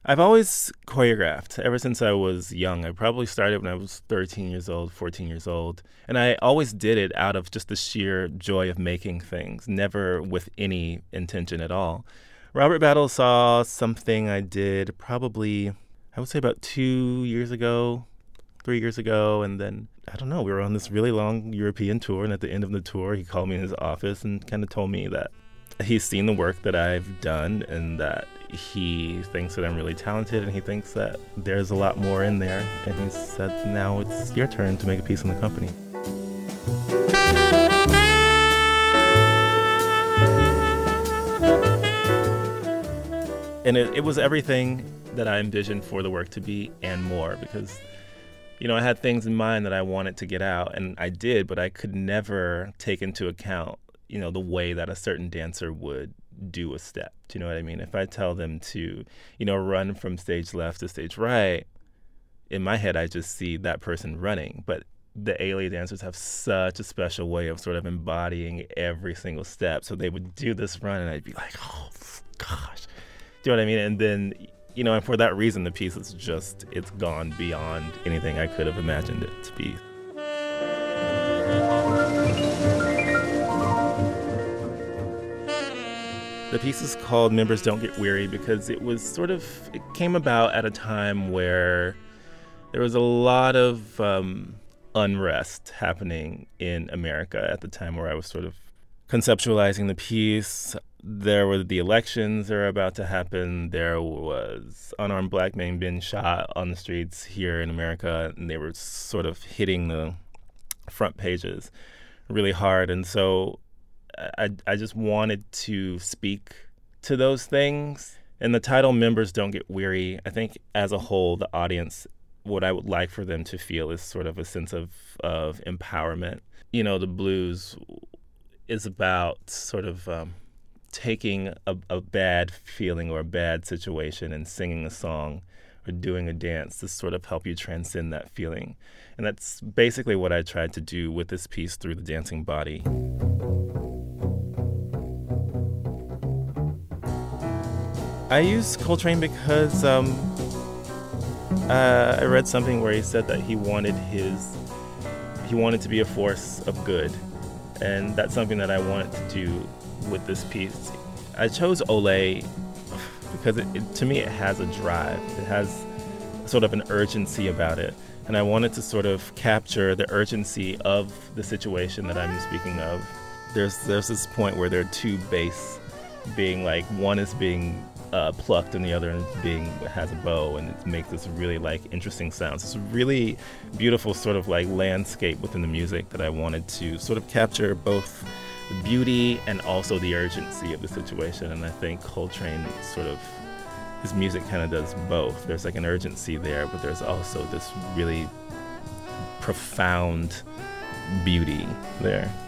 I've always choreographed ever since I was young. I probably started when I was 13 years old, 14 years old. And I always did it out of just the sheer joy of making things, never with any intention at all. Robert Battle saw something I did probably, I would say about 2 years ago, 3 years ago. And then, I don't know, we were on this really long European tour. And at the end of the tour, he called me in his office and kind of told me that he's seen the work that I've done and that he thinks that I'm really talented and he thinks that there's a lot more in there. And he said, now it's your turn to make a piece in the company. And it was everything that I envisioned for the work to be and more because, I had things in mind that I wanted to get out and I did, but I could never take into account the way that a certain dancer would do a step. Do you know what I mean? If I tell them to, run from stage left to stage right, in my head, I just see that person running. But the Ailey dancers have such a special way of sort of embodying every single step. So they would do this run and I'd be like, oh, gosh. Do you know what I mean? And then, and for that reason, the piece is just, it's gone beyond anything I could have imagined it to be. The piece is called Members Don't Get Weary because it came about at a time where there was a lot of unrest happening in America at the time where I was sort of conceptualizing the piece. There were the elections that were about to happen. There was unarmed black men being shot on the streets here in America, and they were sort of hitting the front pages really hard. And so I just wanted to speak to those things. And the title, Members Don't Get Weary, I think as a whole, the audience, what I would like for them to feel is sort of a sense of empowerment. The blues is about sort of taking a bad feeling or a bad situation and singing a song or doing a dance to sort of help you transcend that feeling. And that's basically what I tried to do with this piece through the dancing body. I use Coltrane because I read something where he said that he wanted to be a force of good, and that's something that I wanted to do with this piece. I chose Ole because to me it has a drive. It has sort of an urgency about it, and I wanted to sort of capture the urgency of the situation that I'm speaking of. There's this point where there are two bass being like, one is being plucked and the other has a bow, and it makes this really interesting sounds. It's a really beautiful sort of landscape within the music that I wanted to sort of capture both the beauty and also the urgency of the situation. And I think Coltrane his music kind of does both. There's an urgency there, but there's also this really profound beauty there.